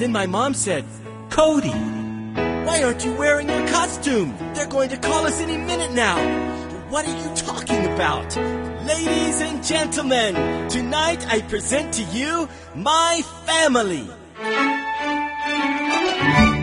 Then my mom said, "Cody, why aren't you wearing your costume? They're going to call us any minute now." "What are you talking about?" "Ladies and gentlemen, tonight I present to you my family."